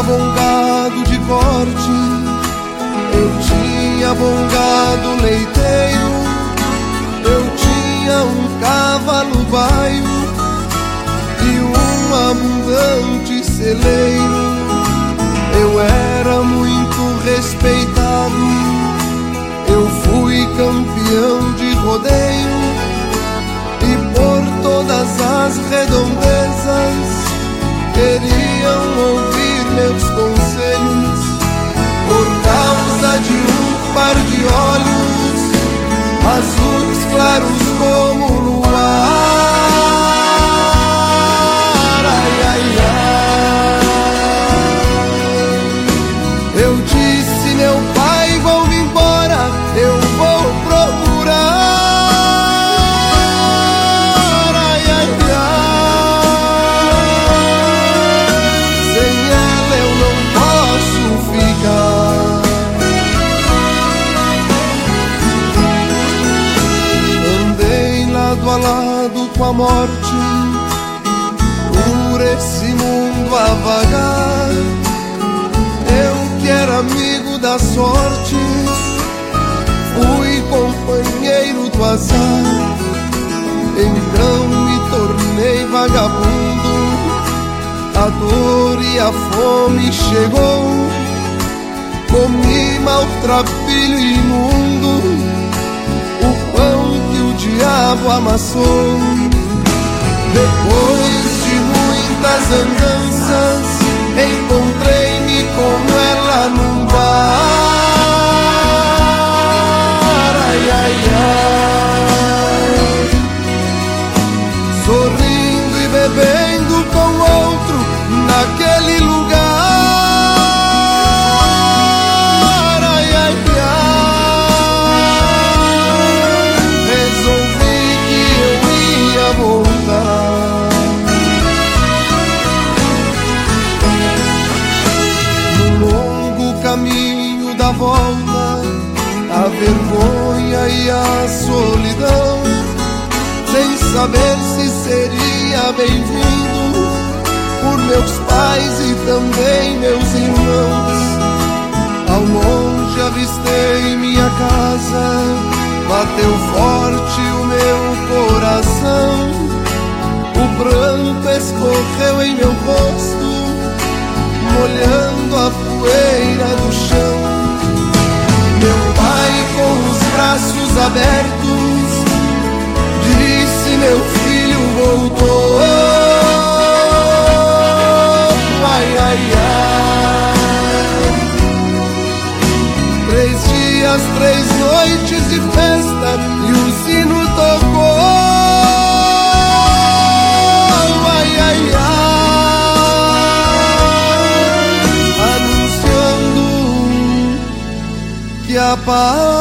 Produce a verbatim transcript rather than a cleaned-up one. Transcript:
tinha bom gado de corte, eu tinha bom gado leiteiro, eu tinha um cavalo baio e um abundante celeiro. Eu era muito respeitado, eu fui campeão de rodeio, e por todas as redondezas queriam ouvir meus conselhos. Por causa de um par de olhos azuis claros como o luar, ai, ai, ai. Eu disse, meu pai, vou-me embora, eu vou procurar, ai, ai, ai. Sem ela eu não posso ficar. Andei lado a lado com a morte, por esse mundo a vagar. Eu que era amigo da sorte, fui companheiro do azar. Então me tornei vagabundo, a dor e a fome chegou, comi maltrapilho imundo, o pão que o diabo amassou. Depois de muitas andanças, encontrei-me com ela num bar, ai, ai, ai. Sorrindo e bebendo com outro naquele lugar, ai, ai, ai. Resolvi que eu ia voltar. No longo caminho da volta, a vergonha e a solidão, sem saber se seria bem-vindo por meus pais e também meus irmãos. Ao longe avistei minha casa, bateu forte o meu coração, o pranto escorreu em meu rosto, molhando a poeira do chão. Meu pai, com os braços abertos, disse, meu filho voltou, ai, ai, ai. Três dias, três noites de festa e o sino tocou, ai, ai, ai, anunciando que a paz